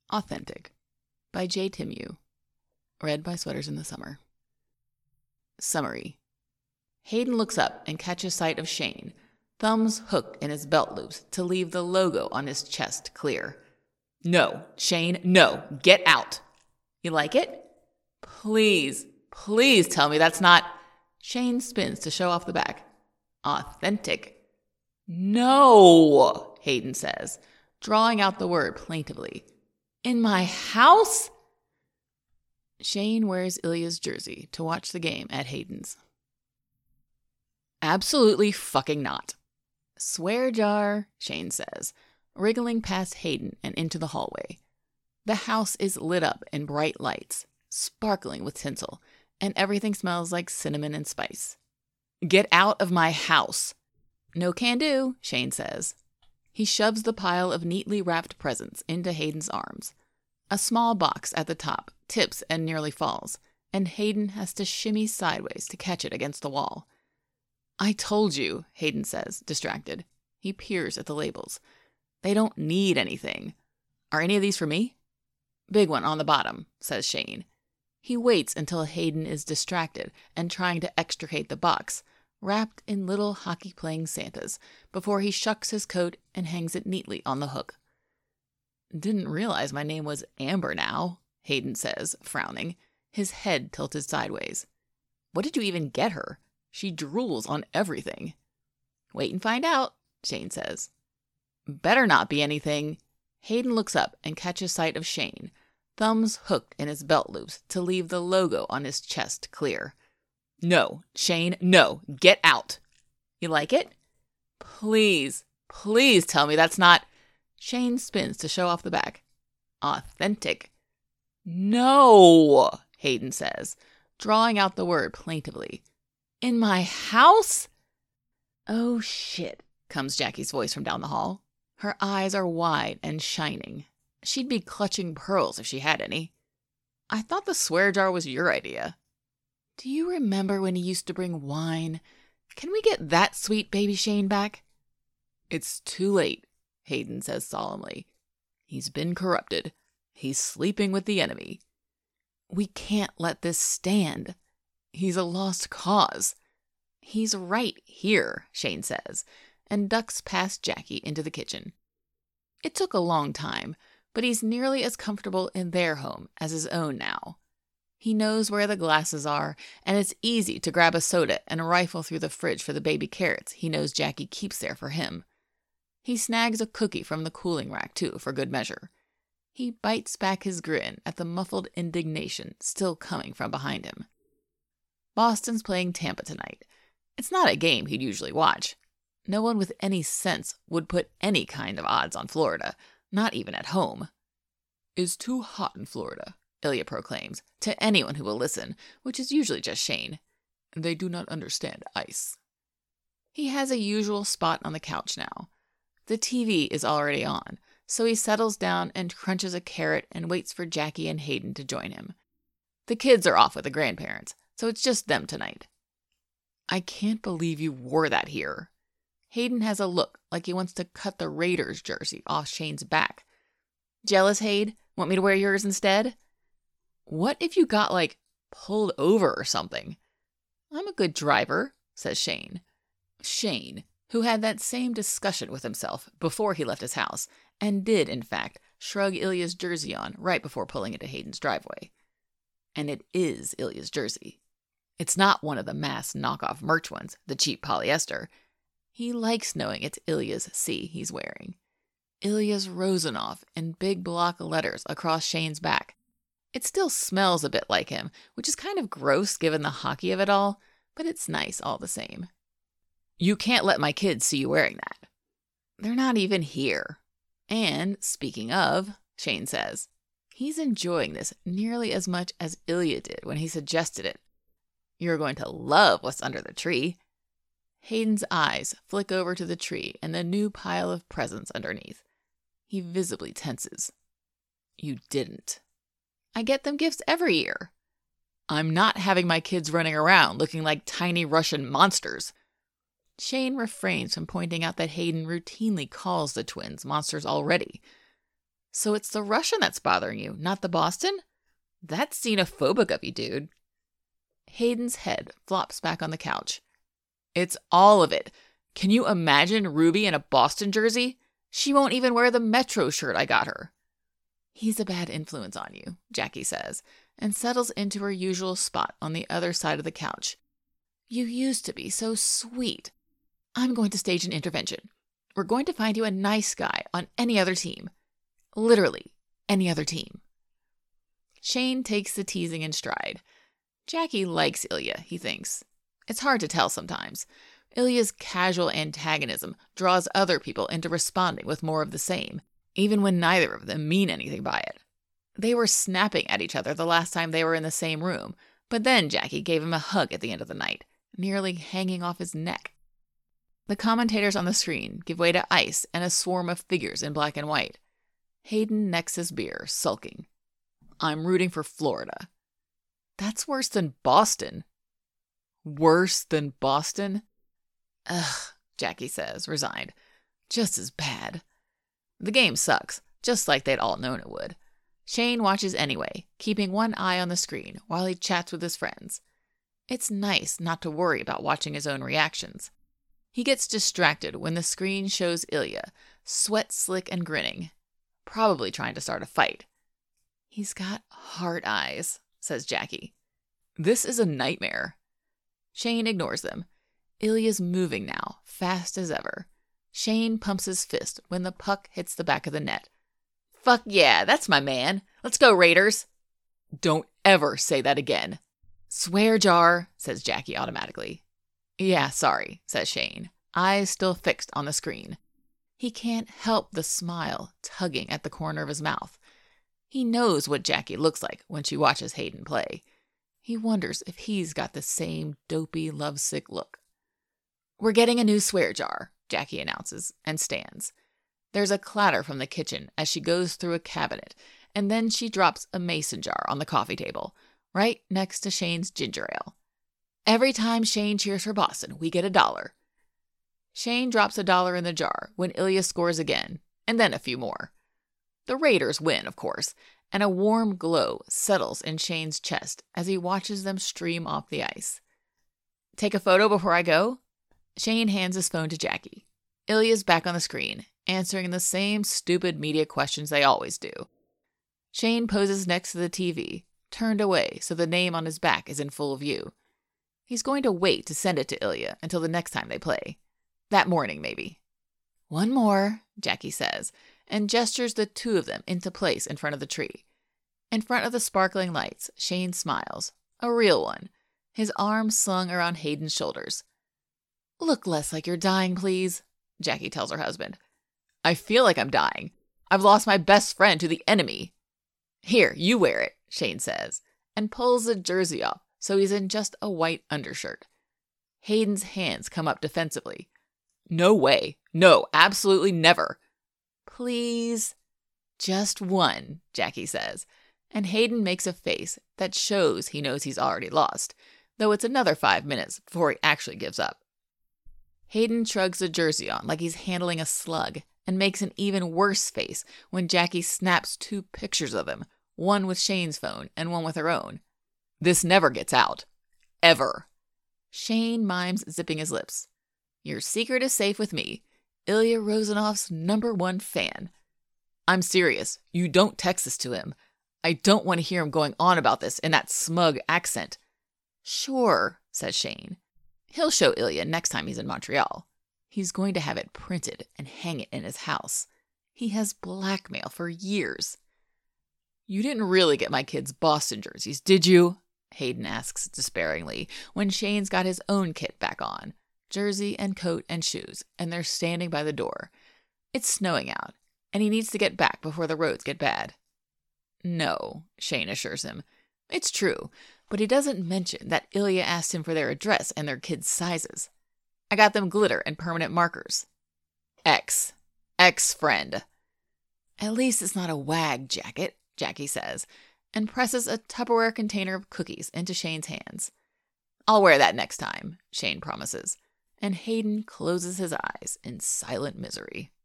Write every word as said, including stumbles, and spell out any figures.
Authentic by J. Timu. Read by Sweaters in the Summer. Summary. Hayden looks up and catches sight of Shane, thumbs hooked in his belt loops to leave the logo on his chest clear. No, Shane, no, get out. You like it? Please, please tell me that's not... Shane spins to show off the back. Authentic. No, Hayden says, drawing out the word plaintively. In my house? Shane wears Ilya's jersey to watch the game at Hayden's. Absolutely fucking not. Swear jar, Shane says, wriggling past Hayden and into the hallway. The house is lit up in bright lights, sparkling with tinsel, and everything smells like cinnamon and spice. Get out of my house. No can do, Shane says. He shoves the pile of neatly wrapped presents into Hayden's arms. A small box at the top tips and nearly falls, and Hayden has to shimmy sideways to catch it against the wall. I told you, Hayden says, distracted. He peers at the labels. They don't need anything. Are any of these for me? Big one on the bottom, says Shane. He waits until Hayden is distracted and trying to extricate the box, wrapped in little hockey-playing Santas, before he shucks his coat and hangs it neatly on the hook. Didn't realize my name was Amber now, Hayden says, frowning, his head tilted sideways. What did you even get her? She drools on everything. Wait and find out, Shane says. Better not be anything. Hayden looks up and catches sight of Shane, thumbs hooked in his belt loops to leave the logo on his chest clear. No, Shane, no, get out. You like it? Please, please tell me that's not... Shane spins to show off the back. Authentic. No, Hayden says, drawing out the word plaintively. In my house? Oh, shit, comes Jackie's voice from down the hall. Her eyes are wide and shining. She'd be clutching pearls if she had any. I thought the swear jar was your idea. Do you remember when he used to bring wine? Can we get that sweet baby Shane back? It's too late, Hayden says solemnly. He's been corrupted. He's sleeping with the enemy. We can't let this stand. He's a lost cause. He's right here, Shane says, and ducks past Jackie into the kitchen. It took a long time, but he's nearly as comfortable in their home as his own now. He knows where the glasses are, and it's easy to grab a soda and rifle through the fridge for the baby carrots he knows Jackie keeps there for him. He snags a cookie from the cooling rack, too, for good measure. He bites back his grin at the muffled indignation still coming from behind him. Boston's playing Tampa tonight. It's not a game he'd usually watch. No one with any sense would put any kind of odds on Florida, not even at home. It's too hot in Florida, Ilya proclaims, to anyone who will listen, which is usually just Shane. They do not understand ice. He has a usual spot on the couch now. The T V is already on, so he settles down and crunches a carrot and waits for Jackie and Hayden to join him. The kids are off with the grandparents, so it's just them tonight. I can't believe you wore that here. Hayden has a look like he wants to cut the Raiders jersey off Shane's back. Jealous, Hayden? Want me to wear yours instead? What if you got, like, pulled over or something? I'm a good driver, says Shane. Shane, who had that same discussion with himself before he left his house, and did, in fact, shrug Ilya's jersey on right before pulling into Hayden's driveway. And it is Ilya's jersey. It's not one of the mass knockoff merch ones, the cheap polyester. He likes knowing it's Ilya's C he's wearing. Ilya's Rosanov in big block letters across Shane's back. It still smells a bit like him, which is kind of gross given the hockey of it all, but it's nice all the same. You can't let my kids see you wearing that. They're not even here. And, speaking of, Shane says, he's enjoying this nearly as much as Ilya did when he suggested it. You're going to love what's under the tree. Hayden's eyes flick over to the tree and the new pile of presents underneath. He visibly tenses. You didn't. I get them gifts every year. I'm not having my kids running around looking like tiny Russian monsters. Shane refrains from pointing out that Hayden routinely calls the twins monsters already. So it's the Russian that's bothering you, not the Boston? That's xenophobic of you, dude. Hayden's head flops back on the couch. It's all of it. Can you imagine Ruby in a Boston jersey? She won't even wear the Metro shirt I got her. He's a bad influence on you, Jackie says, and settles into her usual spot on the other side of the couch. You used to be so sweet. I'm going to stage an intervention. We're going to find you a nice guy on any other team. Literally, any other team. Shane takes the teasing in stride. Jackie likes Ilya, he thinks. It's hard to tell sometimes. Ilya's casual antagonism draws other people into responding with more of the same, even when neither of them mean anything by it. They were snapping at each other the last time they were in the same room, but then Jackie gave him a hug at the end of the night, nearly hanging off his neck. The commentators on the screen give way to ice and a swarm of figures in black and white. Hayden necks his beer, sulking. I'm rooting for Florida. That's worse than Boston. Worse than Boston? Ugh, Jackie says, resigned. Just as bad. The game sucks, just like they'd all known it would. Shane watches anyway, keeping one eye on the screen while he chats with his friends. It's nice not to worry about watching his own reactions. He gets distracted when the screen shows Ilya, sweat slick and grinning, probably trying to start a fight. He's got heart eyes, says Jackie. This is a nightmare. Shane ignores them. Ilya's moving now, fast as ever. Shane pumps his fist when the puck hits the back of the net. Fuck yeah, that's my man. Let's go, Raiders. Don't ever say that again. Swear jar, says Jackie automatically. Yeah, sorry, says Shane, eyes still fixed on the screen. He can't help the smile tugging at the corner of his mouth. He knows what Jackie looks like when she watches Hayden play. He wonders if he's got the same dopey, lovesick look. We're getting a new swear jar, Jackie announces, and stands. There's a clatter from the kitchen as she goes through a cabinet, and then she drops a mason jar on the coffee table, right next to Shane's ginger ale. Every time Shane cheers for Boston, we get a dollar. Shane drops a dollar in the jar when Ilya scores again, and then a few more. The Raiders win, of course, and a warm glow settles in Shane's chest as he watches them stream off the ice. Take a photo before I go? Shane hands his phone to Jackie. Ilya's back on the screen, answering the same stupid media questions they always do. Shane poses next to the T V, turned away so the name on his back is in full view. He's going to wait to send it to Ilya until the next time they play. That morning, maybe. One more, Jackie says, and gestures the two of them into place in front of the tree. In front of the sparkling lights, Shane smiles. A real one. His arms slung around Hayden's shoulders. Look less like you're dying, please, Jackie tells her husband. I feel like I'm dying. I've lost my best friend to the enemy. Here, you wear it, Shane says, and pulls the jersey off so he's in just a white undershirt. Hayden's hands come up defensively. No way. No, absolutely never. Please. Just one, Jackie says, and Hayden makes a face that shows he knows he's already lost, though it's another five minutes before he actually gives up. Hayden shrugs the jersey on like he's handling a slug and makes an even worse face when Jackie snaps two pictures of him, one with Shane's phone and one with her own. This never gets out. Ever. Shane mimes zipping his lips. Your secret is safe with me, Ilya Rosanov's number one fan. I'm serious. You don't text this to him. I don't want to hear him going on about this in that smug accent. Sure, says Shane. He'll show Ilya next time he's in Montreal. He's going to have it printed and hang it in his house. He has blackmail for years. You didn't really get my kids Boston jerseys, did you? Hayden asks despairingly when Shane's got his own kit back on. Jersey and coat and shoes, and they're standing by the door. It's snowing out, and he needs to get back before the roads get bad. No, Shane assures him. It's true, but he doesn't mention that Ilya asked him for their address and their kids' sizes. I got them glitter and permanent markers. Ex. Ex-friend. At least it's not a wag jacket, Jackie says, and presses a Tupperware container of cookies into Shane's hands. I'll wear that next time, Shane promises, and Hayden closes his eyes in silent misery.